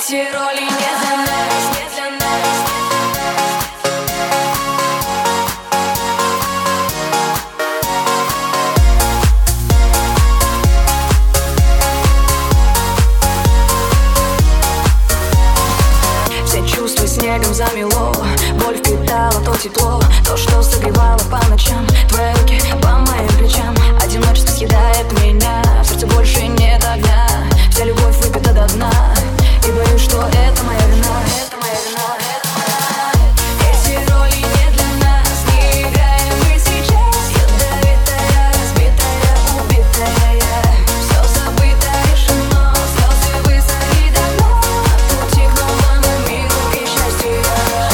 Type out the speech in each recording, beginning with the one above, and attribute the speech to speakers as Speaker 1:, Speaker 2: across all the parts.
Speaker 1: Эти роли не для нас, не для нас. Все чувства снегом замело, боль впитала то тепло, то, что согревало по ночам. Твои руки по моим плечам. Одиночество съедает меня, в сердце больше нет огня. Вся любовь выпита до дна, и боюсь, что это моя вина. Это моя вина, это моя вина. Эти роли не для нас, не играем мы сейчас. Ядовитая, разбитая, убитая. Все забыто, решено, слезы высохли давно. На пути к новому миру и счастью.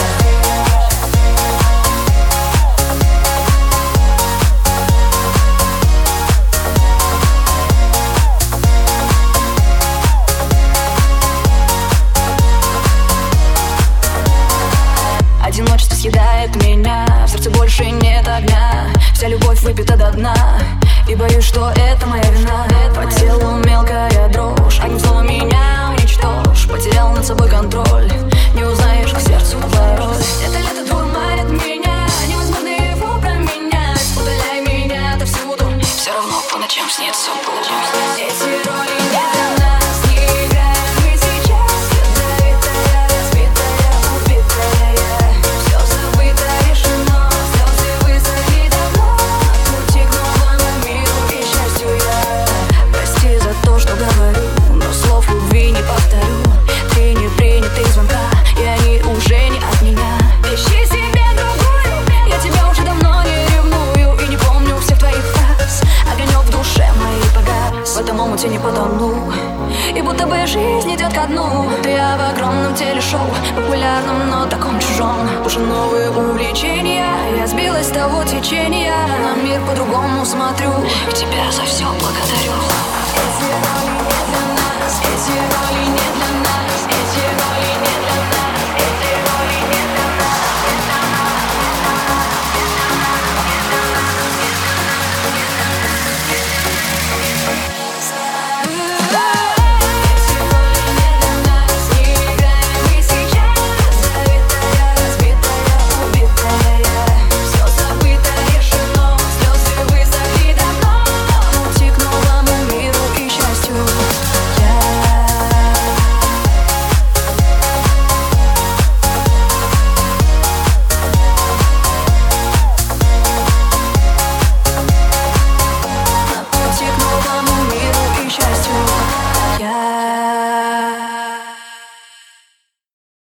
Speaker 1: Одиночество съедает меня, в сердце больше нет огня. Вся любовь выпита до дна, и боюсь, что это моя вина. По телу мелкая дрожь, одним словом меня уничтожь. Потерял над собой контроль, не узнаешь к сердцу порой. Это лето дурманит меня, невозможно его променять. Удаляй меня отовсюду, все равно по ночам снится буду. Эти роли не для нас, не играем мы сейчас. Ядовитая, разбитая, убитая. Все забыто, решено, слезы высохли давно. На пути к новому миру и счастью я. Прости за то, что говорю, но слов любви не повторю. Ты не принятый звонка, и они уже не от меня. Ищи себе другую, я тебя уже давно не ревную. И не помню всех твоих фраз, огонек в душе моей погас. В этом омуте не потону, и будто бы жизнь идет ко дну. Ты я в огромном телешоу, популярном, но таком чужом. Уже новые увлечения, я сбилась с того течения. На мир по-другому смотрю, и тебя за все благодарю. Эти роли не для нас, эти роли